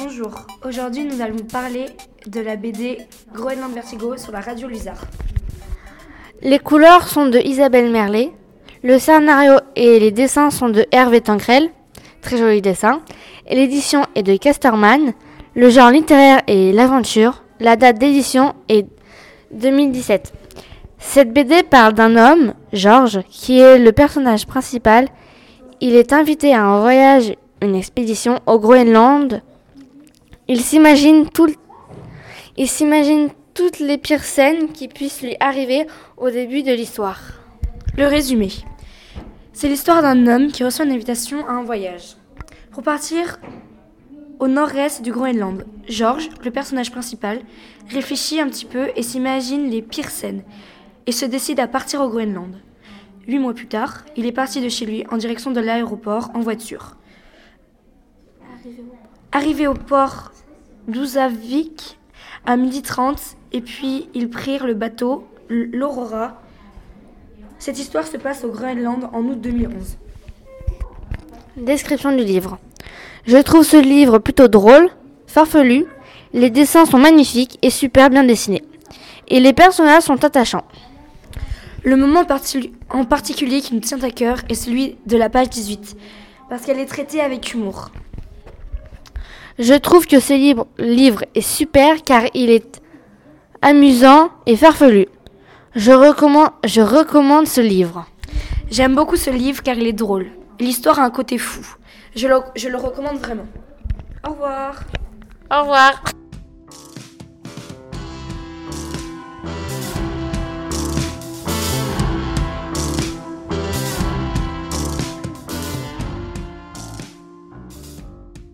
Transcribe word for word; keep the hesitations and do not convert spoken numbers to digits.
Bonjour, aujourd'hui nous allons parler de la B D Groenland Vertigo sur la radio Luisard. Les couleurs sont de Isabelle Merlet, le scénario et les dessins sont de Hervé Tancrel, très joli dessin, et l'édition est de Casterman, le genre littéraire est l'aventure, la date d'édition est deux mille dix-sept. Cette B D parle d'un homme, Georges, qui est le personnage principal. Il est invité à un voyage, une expédition au Groenland. Il s'imagine tout, il s'imagine toutes les pires scènes qui puissent lui arriver au début de l'histoire. Le résumé. C'est l'histoire d'un homme qui reçoit une invitation à un voyage. Pour partir au nord-est du Groenland, Georges, le personnage principal, réfléchit un petit peu et s'imagine les pires scènes et se décide à partir au Groenland. Huit mois plus tard, il est parti de chez lui en direction de l'aéroport en voiture. Arrivé au port d'Husavik à midi trente, et puis ils prirent le bateau, l'Aurora. Cette histoire se passe au Groenland en août deux mille onze. Description du livre. Je trouve ce livre plutôt drôle, farfelu, les dessins sont magnifiques et super bien dessinés. Et les personnages sont attachants. Le moment parti- en particulier qui nous tient à cœur est celui de la page dix-huit, parce qu'elle est traitée avec humour. Je trouve que ce livre, livre est super car il est amusant et farfelu. Je recommande, je recommande ce livre. J'aime beaucoup ce livre car il est drôle. L'histoire a un côté fou. Je le, je le recommande vraiment. Au revoir. Au revoir.